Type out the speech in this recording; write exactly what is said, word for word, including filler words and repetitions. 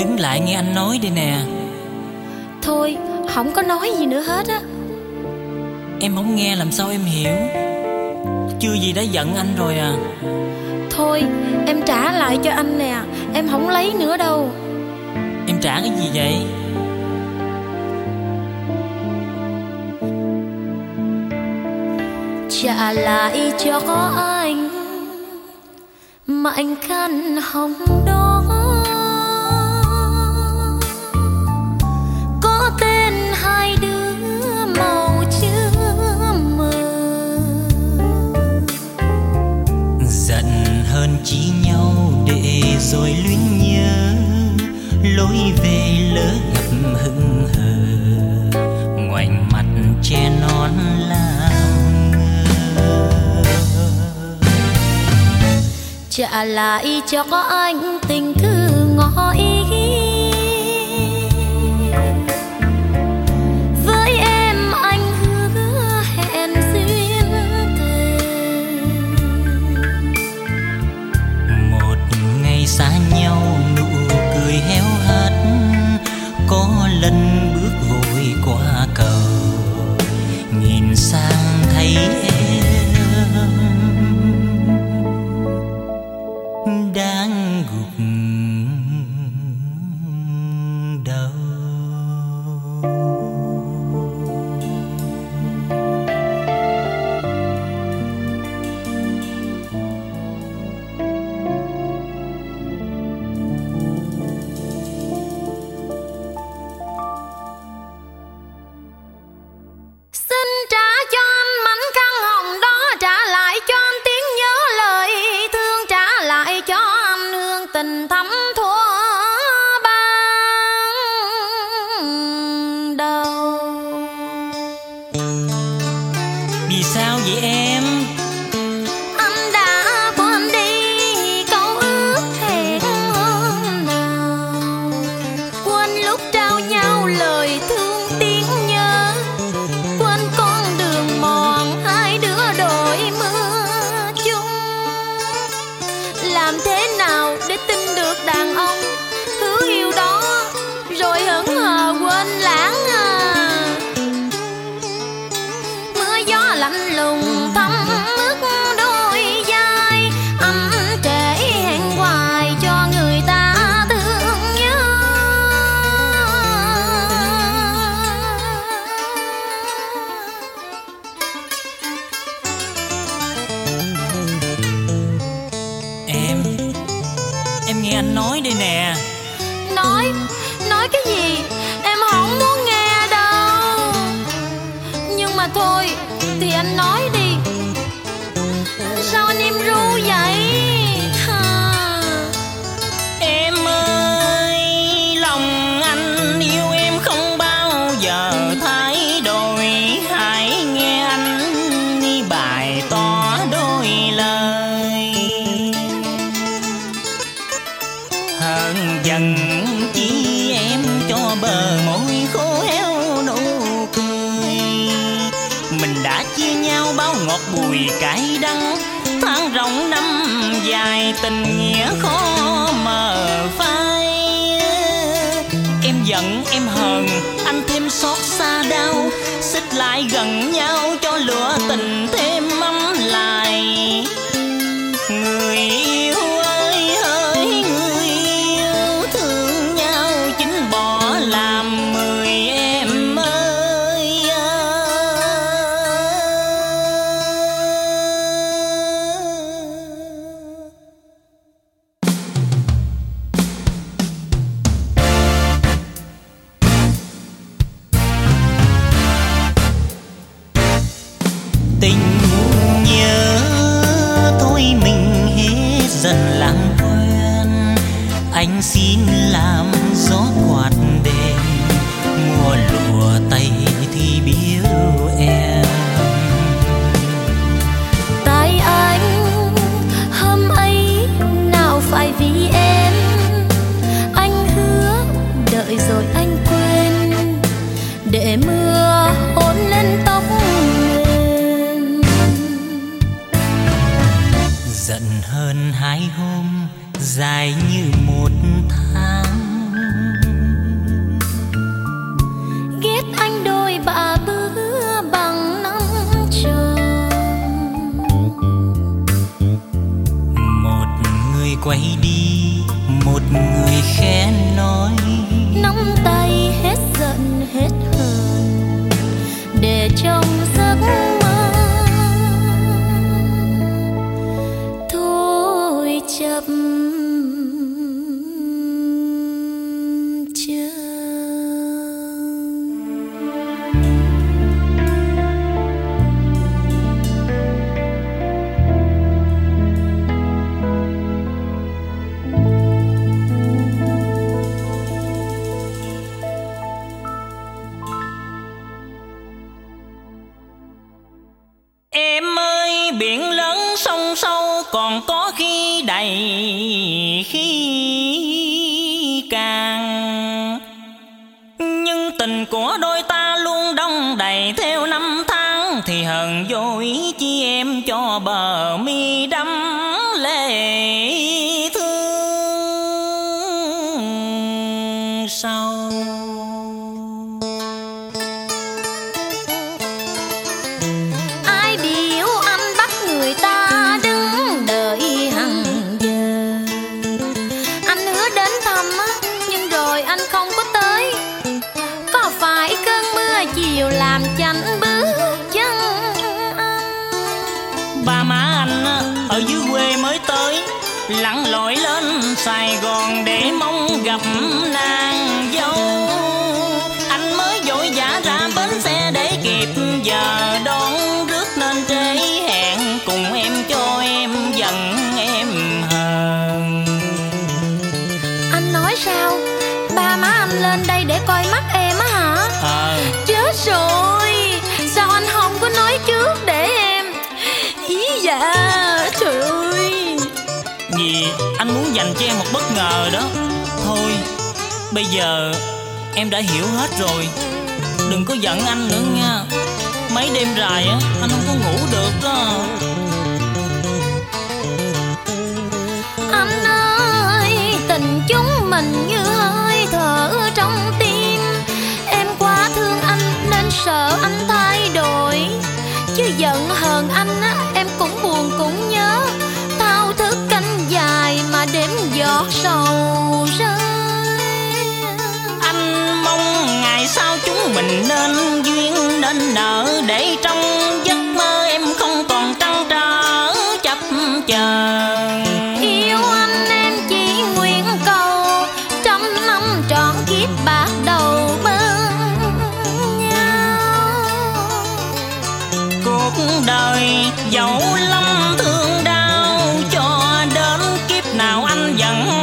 đứng lại nghe anh nói đi nè. Thôi, không có nói gì nữa hết á. Em không nghe làm sao em hiểu. Chưa gì đã giận anh rồi à. Thôi, em trả lại cho anh nè. Em không lấy nữa đâu. Em trả cái gì vậy? Trả lại cho anh mảnh khăn hồng đó, có tên hai đứa màu chưa mờ. Giận hơn chỉ nhau để rồi luyến nhớ, lối về lỡ gặp hững hờ, ngoảnh mặt che nón làm ngơ. Trả lại cho anh tình thư ngỏ ý, với em anh hứa hẹn duyên thề. Một ngày xa nhau nụ cười héo hắt, có lần bước vội qua cầu, nhìn sang thấy em đang gục đầu. Xin trả cho anh mảnh khăn hồng đó, trả lại cho anh tiếng nhớ lời thương, trả lại cho anh hương tình thắm thuở ban đầu. Vì sao vậy em? Anh đã quên đi câu ước hẹn hôm nào, quên lúc trao nhau lời thương tiếng nhớ, quên con đường mòn hai đứa đội mưa chung. Làm thế nào để tin được đàn ông hứa yêu đó rồi hững hờ quên lãng à. Mưa gió lạnh lùng thấm ướt đôi vai, anh trễ hẹn hoài cho người ta thương nhớ. Em Em nghe anh nói đây nè. Nói, nói cái gì? Em không muốn nghe đâu. Nhưng mà thôi, thì anh nói đi. Sao anh im ru vậy? Hà. Em ơi, lòng anh yêu em không bao giờ thay đổi, hãy nghe anh bày tỏ đôi lời. Hơn dần chỉ em cho bờ môi khô héo nụ cười, mình đã chia nhau bao ngọt bùi cay đắng, tháng rộng năm dài tình nghĩa khó mờ phai. Em giận em hờn anh thêm xót xa đau, xích lại gần nhau cho lửa tình thêm ấm lại. Người yêu ơi hỡi người yêu, thương nhau chính bỏ làm mười em ơi. Tình nhớ thôi mình hết dần làm quen, anh xin làm gió quạt đêm, mùa lụa tây thì biếu em. Tại anh hôm ấy nào phải vì em, anh hứa đợi rồi anh quên, để mưa hôn lên tóc em. Giận hơn hai hôm dài như một tháng, quay đi, một người khẽ nói nắm tay hết giận hết hờn để trong giấc mơ thôi chập biển lớn sông sâu còn có khi đầy khi càng, nhưng tình của đôi ta luôn đong đầy theo năm tháng, thì hờn dỗi chi em cho bờ mi đắm lệ thương sâu. Chiều làm chánh bước chân anh. Ba má anh ở dưới quê mới tới, lặn lội lên Sài Gòn để mong gặp nàng dâu. Anh mới vội vã ra bến xe để kịp giờ đón rước, nên trễ hẹn cùng em cho em giận em hờn. Anh nói sao? Ba má anh lên đây để coi mắt em á hả? Ờ. Chết rồi, sao anh không có nói trước để em? Ý dạ, trời ơi. Vì anh muốn dành cho em một bất ngờ đó. Thôi, bây giờ em đã hiểu hết rồi, đừng có giận anh nữa nha. Mấy đêm dài á, anh không có ngủ được đó. Anh ơi, tình chúng mình như hơi thở trong tim. Em quá thương anh nên sợ anh thay đổi, chứ giận hờn anh á, em cũng buồn cũng nhớ. Thao thức canh dài mà đếm giọt sầu rơi. Anh mong ngày sau chúng mình nên duyên nên nợ, để trong giấc mơ em không còn trăn trở chấp chờ. Yêu anh em chỉ nguyện cầu trăm năm trọn kiếp bạc đầu bên nhau. Cuộc đời dẫu lắm thương đau, cho đến kiếp nào anh vẫn